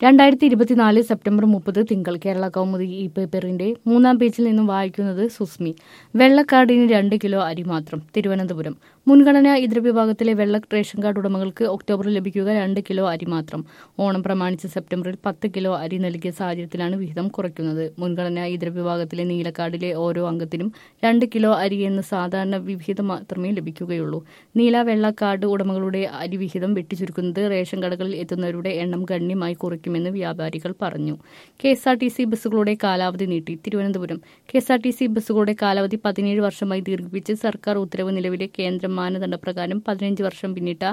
2024 September 30 തിങ്കൾ കേരള കൗമുദി ഈ പേപ്പറിന്റെ 3-ാം പേജിൽ നിന്നും വായിക്കുന്നത് സുസ്മി. വെള്ളക്കാർഡിന് 2 കിലോ അരി മാത്രം. തിരുവനന്തപുരം. മുൻഗണനാ ഇതര വിഭാഗത്തിലെ വെള്ള റേഷൻ കാർഡ് ഉടമകൾക്ക് ഒക്ടോബറിൽ ലഭിക്കുക 2 കിലോ അരി മാത്രം. ഓണം പ്രമാണിച്ച് സെപ്റ്റംബറിൽ 10 കിലോ അരി നൽകിയ സാഹചര്യത്തിലാണ് വിഹിതം കുറയ്ക്കുന്നത്. മുൻഗണനാ ഇതര വിഭാഗത്തിലെ നീലക്കാർഡിലെ ഓരോ അംഗത്തിനും 2 കിലോ അരി എന്ന സാധാരണ വിഹിതം മാത്രമേ ലഭിക്കുകയുള്ളൂ. നീല വെള്ള കാർഡ് ഉടമകളുടെ അരി വിഹിതം വെട്ടിച്ചുരുക്കുന്നത് റേഷൻ കടകളിൽ എത്തുന്നവരുടെ എണ്ണം ഗണ്യമായി കുറയ്ക്കുമെന്ന് വ്യാപാരികൾ പറഞ്ഞു. KSRTC ബസ്സുകളുടെ കാലാവധി നീട്ടി. തിരുവനന്തപുരം. KSRTC ബസ്സുകളുടെ കാലാവധി 17 വർഷമായി ദീർഘിപ്പിച്ച് സർക്കാർ ഉത്തരവ് നിലവിലെ കേന്ദ്ര മാനദണ്ഡപ്രകാരം 15 വർഷം പിന്നിട്ട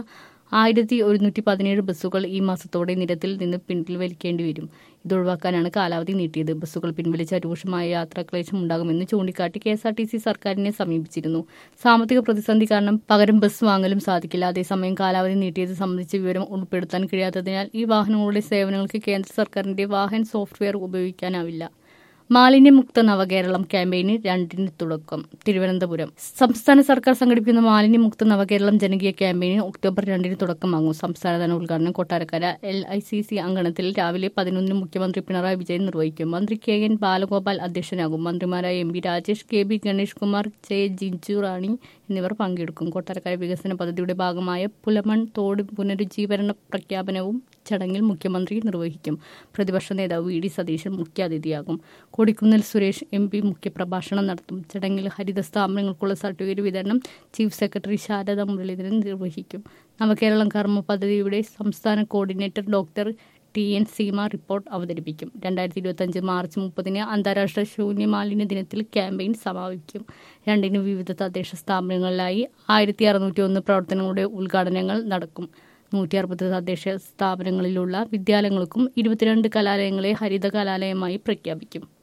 1117 ബസ്സുകൾ ഈ മാസത്തോടെ നിരത്തിൽ നിന്ന് പിൻവലിക്കേണ്ടി വരും. ഇതൊഴിവാക്കാനാണ് കാലാവധി നീട്ടിയത്. ബസ്സുകൾ പിൻവലിച്ച രൂക്ഷമായ യാത്രാക്ലേശം ഉണ്ടാകുമെന്ന് ചൂണ്ടിക്കാട്ടി KSRTC സർക്കാരിനെ സമീപിച്ചിരുന്നു. സാമ്പത്തിക പ്രതിസന്ധി കാരണം പകരം ബസ് വാങ്ങലും സാധിക്കില്ല. അതേസമയം കാലാവധി നീട്ടിയത് സംബന്ധിച്ച വിവരം ഉൾപ്പെടുത്താൻ കഴിയാത്തതിനാൽ ഈ വാഹനങ്ങളുടെ സേവനങ്ങൾക്ക് കേന്ദ്ര സർക്കാരിന്റെ വാഹൻ സോഫ്റ്റ്വെയർ ഉപയോഗിക്കാനാവില്ല. മാലിന്യമുക്ത നവകേരളം ക്യാമ്പയിന് 2-ന് തുടക്കം. തിരുവനന്തപുരം. സംസ്ഥാന സർക്കാർ സംഘടിപ്പിക്കുന്ന മാലിന്യമുക്ത നവകേരളം ജനകീയ ക്യാമ്പയിന് ഒക്ടോബർ 2-ന് തുടക്കമാകും. സംസ്ഥാനതല ഉദ്ഘാടനം കൊട്ടാരക്കര LICC അങ്കണത്തിൽ രാവിലെ 11-ന് മുഖ്യമന്ത്രി പിണറായി വിജയൻ നിർവഹിക്കും. മന്ത്രി KN ബാലഗോപാൽ അധ്യക്ഷനാകും. മന്ത്രിമാരായ MB രാജേഷ്, KB ഗണേഷ് കുമാർ, ജിഞ്ചു റാണി എന്നിവർ പങ്കെടുക്കും. കൊട്ടാരക്കര വികസന പദ്ധതിയുടെ ഭാഗമായ പുലമൺ തോട് പുനരുജ്ജീവന പ്രഖ്യാപനവും ചടങ്ങിൽ മുഖ്യമന്ത്രി നിർവഹിക്കും. പ്രതിപക്ഷ നേതാവ് VD സതീശൻ മുഖ്യാതിഥിയാകും. കൊടിക്കുന്നിൽ സുരേഷ് MP മുഖ്യപ്രഭാഷണം നടത്തും. ചടങ്ങിൽ ഹരിത സ്ഥാപനങ്ങൾക്കുള്ള സർട്ടിഫിക്കറ്റ് വിതരണം ചീഫ് സെക്രട്ടറി ശാരദ മുരളീധരൻ നിർവഹിക്കും. നവകേരളം കർമ്മ പദ്ധതിയുടെ സംസ്ഥാന coordinator doctor TN Seema report അവതരിപ്പിക്കും. 2025 മാർച്ച് 30-ന് അന്താരാഷ്ട്ര ശൂന്യമാലിന്യ ദിനത്തിൽ ക്യാമ്പയിൻ സമാപിക്കും. 2-ന് വിവിധ തദ്ദേശ സ്ഥാപനങ്ങളിലായി 1601 പ്രവർത്തനങ്ങളുടെ ഉദ്ഘാടനങ്ങൾ നടക്കും. 160 തദ്ദേശ സ്ഥാപനങ്ങളിലുള്ള വിദ്യാലയങ്ങൾക്കും 22 കലാലയങ്ങളെ ഹരിത കലാലയമായി പ്രഖ്യാപിക്കും.